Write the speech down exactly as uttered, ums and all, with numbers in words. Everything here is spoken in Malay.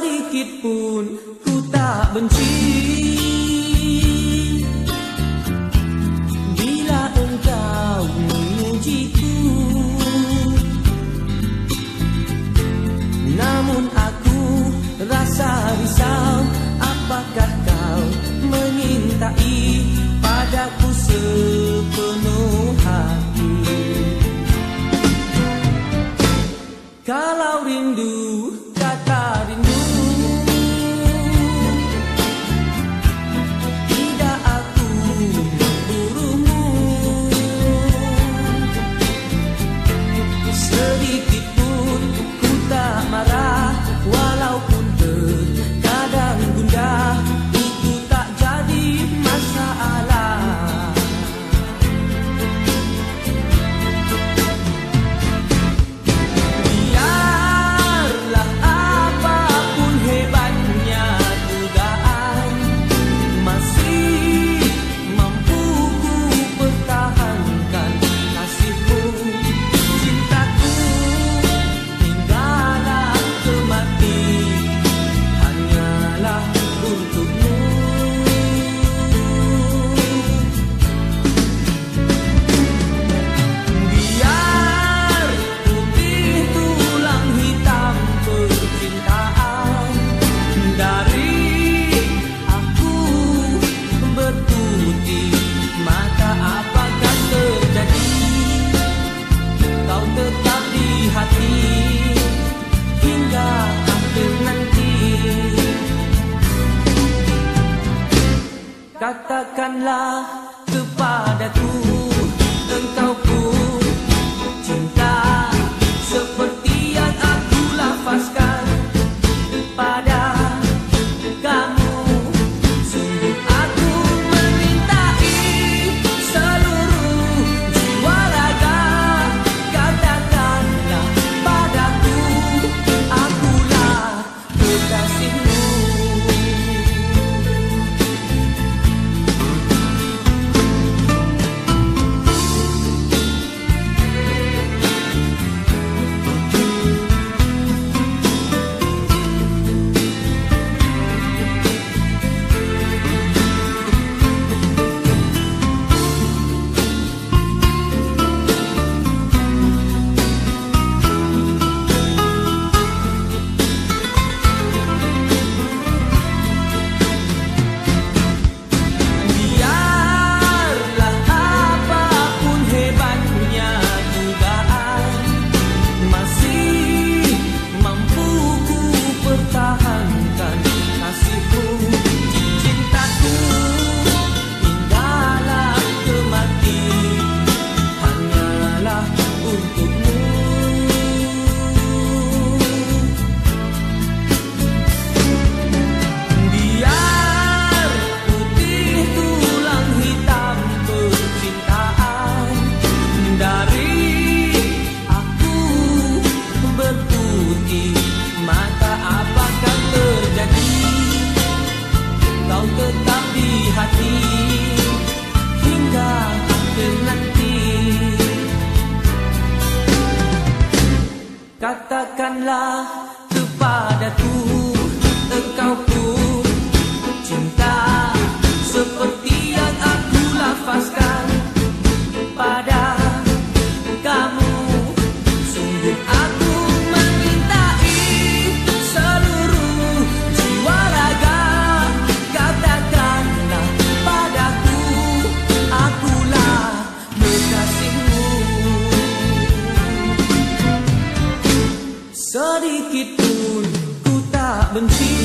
sedikit pun ku tak benci. Bila engkau mengujiku, namun aku rasa risau. Apakah kau menyintai padaku sepenuh hati? Kalau rindu, kata rindu, tidak aku memburumu. Sedikit pun ku tak marah, walaupun terkadang gundah, itu tak jadi masalah. Katakanlah kepadaku, engkau pun cinta seperti yang aku lafazkan pada kamu. Sungguh aku memintai seluruh jiwa raga. Katakanlah padaku, akulah kekasihmu. Katakanlah kepadaku, engkau pun cinta seperti yang aku lafazkan pada kamu. Sungguh aku memintai seluruh jiwa raga. Katakanlah padaku, akulah kekasihmu. Sedikit pun ku tak benci.